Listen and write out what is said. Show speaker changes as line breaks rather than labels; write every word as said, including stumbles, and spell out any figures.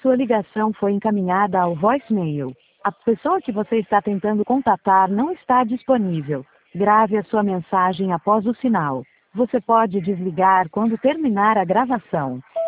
sua ligação foi encaminhada ao voicemail. A pessoa que você está tentando contatar não está disponível. Grave a sua mensagem após o sinal. Você pode desligar quando terminar a gravação.